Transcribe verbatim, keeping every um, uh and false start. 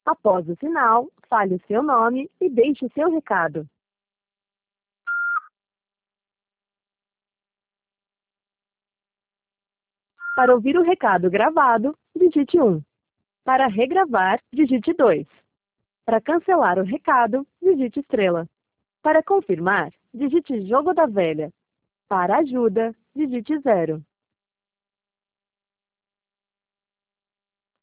Após o sinal, fale o seu nome e deixe o seu recado. Para ouvir o recado gravado, digite um. Para regravar, digite dois. Para cancelar o recado, digite estrela. Para confirmar, digite jogo da velha. Para ajuda, digite zero.